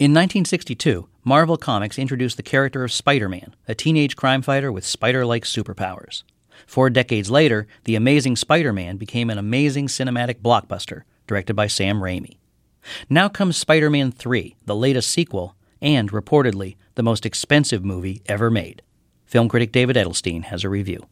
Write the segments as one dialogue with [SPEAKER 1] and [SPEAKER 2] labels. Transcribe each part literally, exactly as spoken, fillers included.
[SPEAKER 1] In nineteen sixty-two, Marvel Comics introduced the character of Spider-Man, a teenage crime fighter with spider-like superpowers. Four decades later, The Amazing Spider-Man became an amazing cinematic blockbuster, directed by Sam Raimi. Now comes Spider-Man three, the latest sequel, and, reportedly, the most expensive movie ever made. Film critic David Edelstein has a review.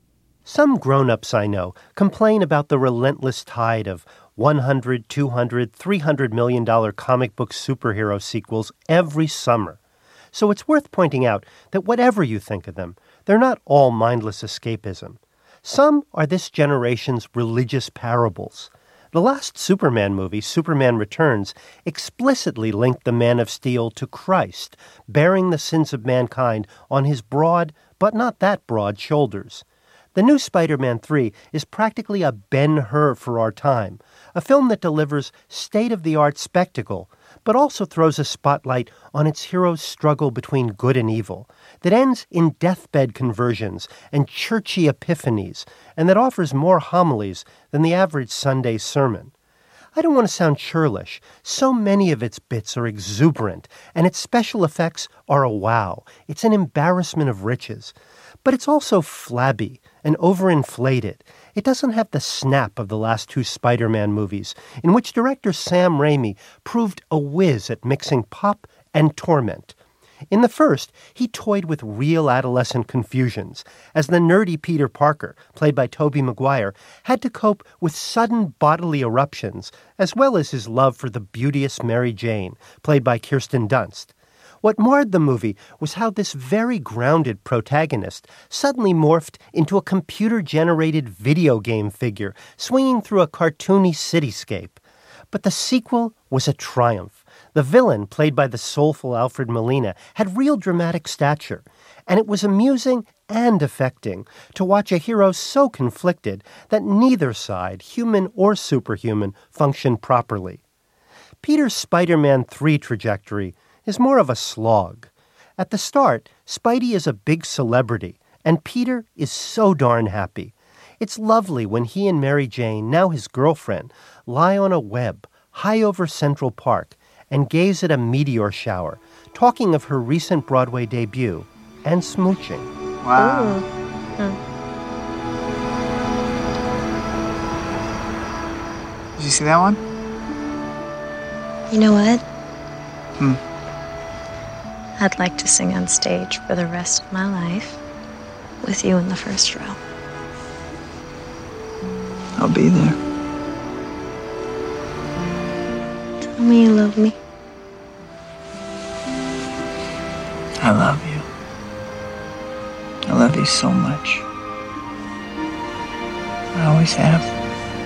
[SPEAKER 2] Some grown-ups I know complain about the relentless tide of one hundred, two hundred, three hundred million dollar comic book superhero sequels every summer. So it's worth pointing out that whatever you think of them, they're not all mindless escapism. Some are this generation's religious parables. The last Superman movie, Superman Returns, explicitly linked the Man of Steel to Christ, bearing the sins of mankind on his broad, but not that broad, shoulders. The new Spider-Man three is practically a Ben-Hur for our time, a film that delivers state-of-the-art spectacle, but also throws a spotlight on its hero's struggle between good and evil, that ends in deathbed conversions and churchy epiphanies, and that offers more homilies than the average Sunday sermon. I don't want to sound churlish. So many of its bits are exuberant, and its special effects are a wow. It's an embarrassment of riches. But it's also flabby and overinflated. It doesn't have the snap of the last two Spider-Man movies, in which director Sam Raimi proved a whiz at mixing pop and torment. In the first, he toyed with real adolescent confusions, as the nerdy Peter Parker, played by Tobey Maguire, had to cope with sudden bodily eruptions, as well as his love for the beauteous Mary Jane, played by Kirsten Dunst. What marred the movie was how this very grounded protagonist suddenly morphed into a computer-generated video game figure swinging through a cartoony cityscape. But the sequel was a triumph. The villain, played by the soulful Alfred Molina, had real dramatic stature, and it was amusing and affecting to watch a hero so conflicted that neither side, human or superhuman, functioned properly. Peter's Spider-Man three trajectory is more of a slog. At the start, Spidey is a big celebrity, and Peter is so darn happy. It's lovely when he and Mary Jane, now his girlfriend, lie on a web high over Central Park and gaze at a meteor shower, talking of her recent Broadway debut and smooching.
[SPEAKER 3] Wow.
[SPEAKER 4] Oh.
[SPEAKER 3] Did you see that one?
[SPEAKER 4] You know what?
[SPEAKER 3] Hmm.
[SPEAKER 4] I'd like to sing on stage for the rest of my life with you in the first row.
[SPEAKER 3] I'll be there.
[SPEAKER 4] Tell me you love me.
[SPEAKER 3] I love you. I love you so much. I always have.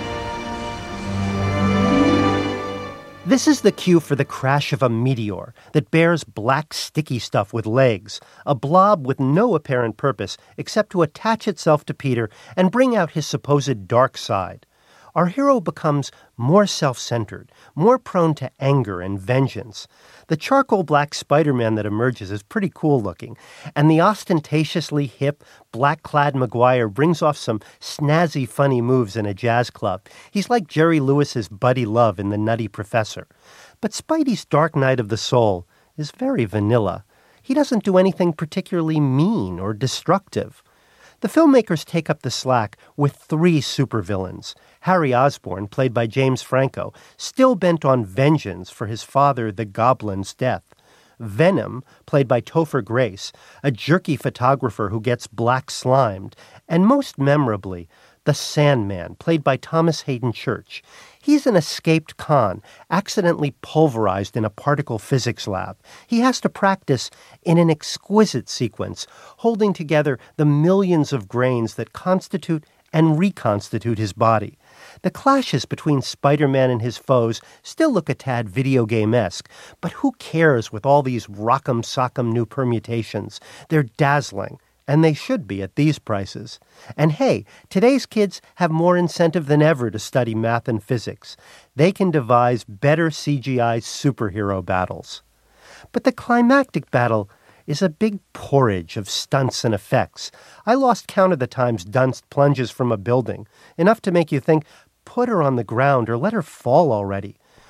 [SPEAKER 2] This is the cue for the crash of a meteor that bears black sticky stuff with legs, a blob with no apparent purpose except to attach itself to Peter and bring out his supposed dark side. Our hero becomes more self-centered, more prone to anger and vengeance. The charcoal black Spider-Man that emerges is pretty cool looking, and the ostentatiously hip, black-clad Maguire brings off some snazzy, funny moves in a jazz club. He's like Jerry Lewis's Buddy Love in The Nutty Professor. But Spidey's Dark Night of the Soul is very vanilla. He doesn't do anything particularly mean or destructive. The filmmakers take up the slack with three supervillains. Harry Osborn, played by James Franco, still bent on vengeance for his father, the Goblin's death. Venom, played by Topher Grace, a jerky photographer who gets black slimed. And most memorably, the Sandman, played by Thomas Hayden Church. He's an escaped con, accidentally pulverized in a particle physics lab. He has to practice in an exquisite sequence, holding together the millions of grains that constitute and reconstitute his body. The clashes between Spider-Man and his foes still look a tad video game-esque, but who cares with all these rock'em sock'em new permutations? They're dazzling. And they should be at these prices. And hey, today's kids have more incentive than ever to study math and physics. They can devise better C G I superhero battles. But the climactic battle is a big porridge of stunts and effects. I lost count of the times Dunst plunges from a building, enough to make you think, put her on the ground or let her fall already.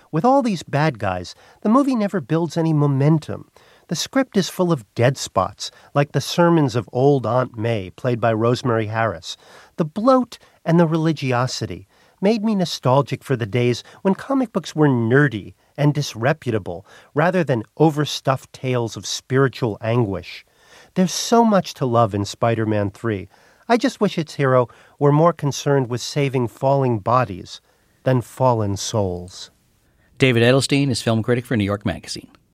[SPEAKER 2] With all these bad guys, the movie never builds any momentum. The script is full of dead spots, like the sermons of old Aunt May, played by Rosemary Harris. The bloat and the religiosity made me nostalgic for the days when comic books were nerdy and disreputable, rather than overstuffed tales of spiritual anguish. There's so much to love in Spider-Man three. I just wish its hero were more concerned with saving falling bodies than fallen souls.
[SPEAKER 1] David Edelstein is film critic for New York Magazine.